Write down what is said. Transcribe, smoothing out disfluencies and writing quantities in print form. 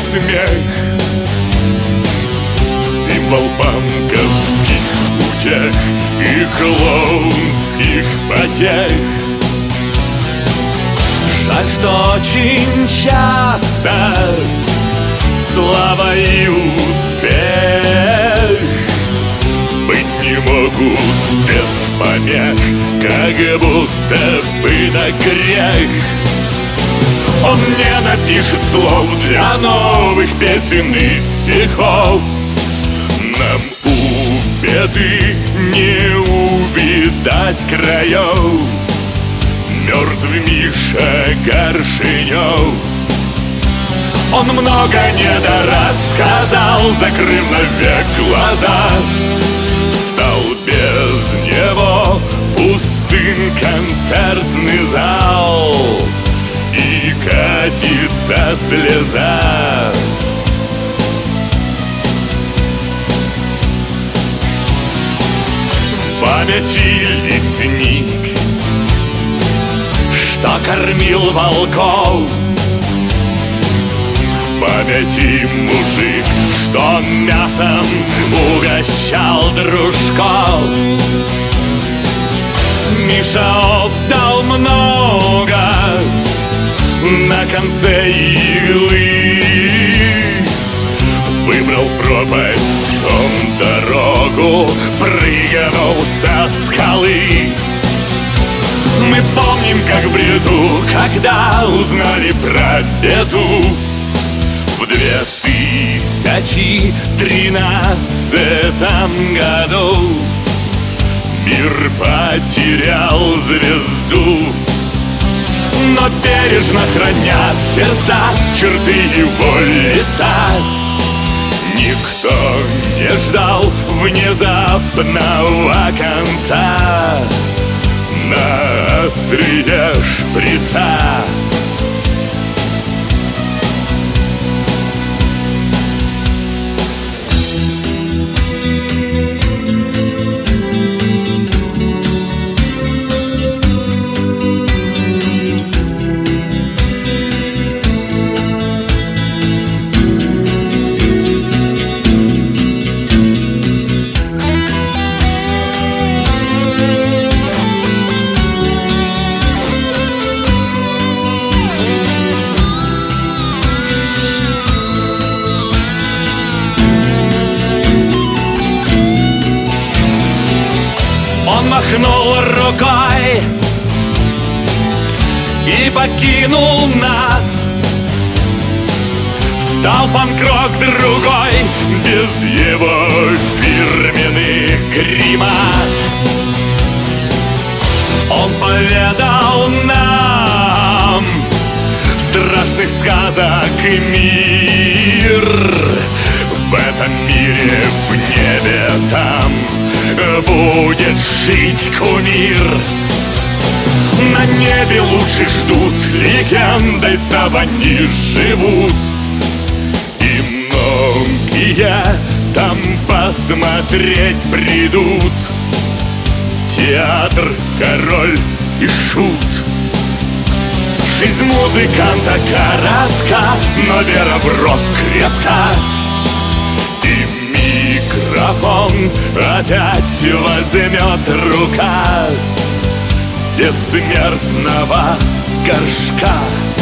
смех, символ панковских утех и клоунских потех. Жаль, что очень часто слава и успех быть не могут без помех, как будто бы на грех. Он не напишет слов для новых песен и стихов. Нам у беды не увидать краев. Мертв Миша Горшенев. Он много недорассказал, закрыв навек глаза. Стал без него пустым концертный зал, и катится слеза. В памяти лесник, что кормил волков. В памяти мужик, что мясом угощал дружков. Миша отдал много на конце иглы. Выбрал в пропасть он дорогу, прыгнул со скалы. Мы помним, как в бреду, когда узнали про беду. В 2013 году мир потерял звезду, но бережно хранят сердца черты его лица. Никто не ждал внезапного конца на острие шприца. Он махнул рукой и покинул нас. Стал панк-рок другой, без его фирменных гримас. Он поведал нам страшных сказок мир. В этом мире, в небе там будет жить кумир. На небе лучше ждут, легендой став они живут. И многие там посмотреть придут. Театр, король и шут. Жизнь музыканта коротка, но вера в рок крепка. Микрофон опять возьмет рука бессмертного Горшка.